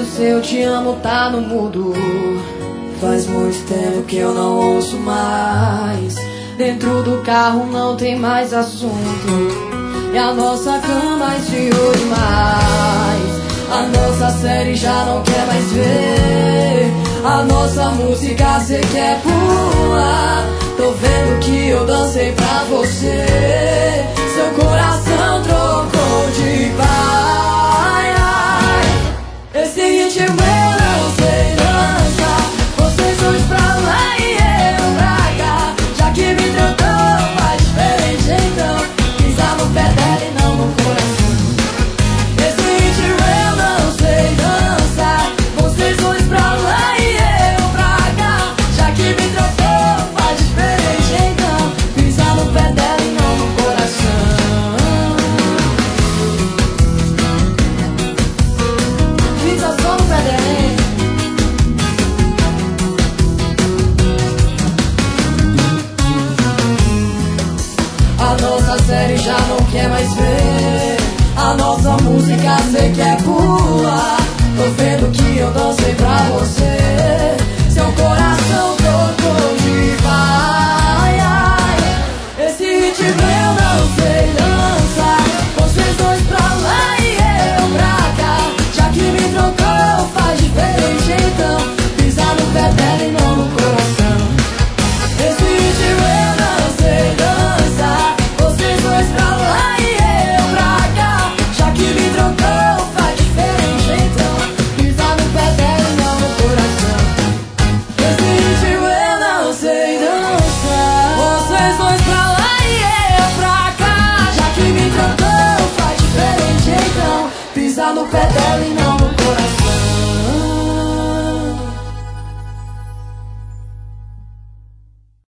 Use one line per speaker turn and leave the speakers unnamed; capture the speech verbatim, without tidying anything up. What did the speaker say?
seu te amo tá no mudo. Faz muito tempo que eu não ouço mais. Dentro do carro não tem mais assunto. E a nossa cama esfriou demais. A nossa série já não quer mais ver. A nossa música cê quer pular. Tô vendo que eu dancei pra você. Seu coração trocou de pai. Esse ritmo eu não sei dançar. Vocês dois pra lá e eu pra cá. Já que me tratou faz diferente, então pisar no pé dela e não no coração. Esse ritmo eu não sei dançar. Vocês dois pra lá e eu pra cá. Já que me tratou faz diferente, então pisar no pé dela e não no coração. Pisa só no pé dela, hein? A nossa série já não quer mais ver. A nossa música cê quer pular. Tô vendo que eu dancei pra você.